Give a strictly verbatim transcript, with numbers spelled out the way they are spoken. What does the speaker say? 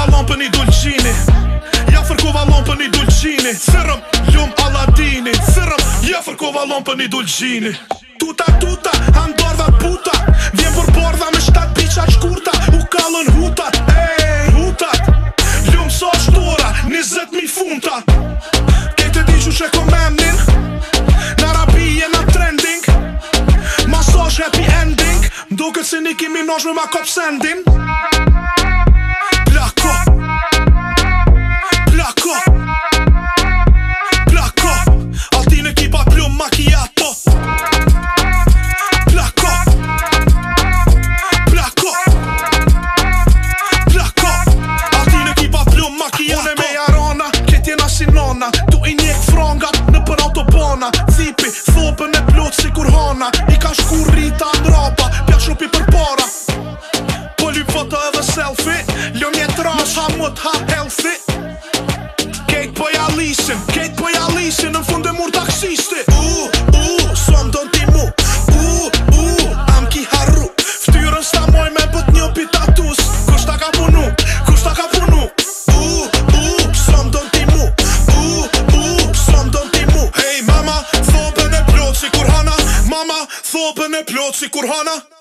lampën i dulqini, ja fërkova lampën i dulqini. Thërëm, ljum Aladini, thërëm, ja fërkova lampën i dulqini. Tuta, tuta, andorda puta, vjen për bordha me shtat piqa shkurta. U kallën hutat, ej, hutat, ljum so shtora, njëzet mi funta. Kejtë di që sheko memnin, në Arabi jena trending, massage happy ending, duket si Nicki Minaj me ma kop sendin. Plako, plako, plako, Altin ekipa plum macchiato. Plako, plako, plako, Altin ekipa plum macchiato. Une me jarana, ket jena si nona, tu i njek frongat në për autobana. Thipi, thopën e plot si kur hana, i ka shku rrita ndrapa, pja shopi për para. Po lyp foto edhe selfie, lëm jet rash, ha mut, ha healthy. Kejt po ja lisin, kejt po ja lisin, në fund e mur taksisti. U, u, som don ti mu, u, u, am ki harru. Ftyrën sta moj me bët një pitatus, kush ta ka punu, kush ta ka punu. U, u, som don ti mu, u, u, som don ti mu. Hey mama, thopën e plot si kur hana, mama, thopën e plot si kur hana.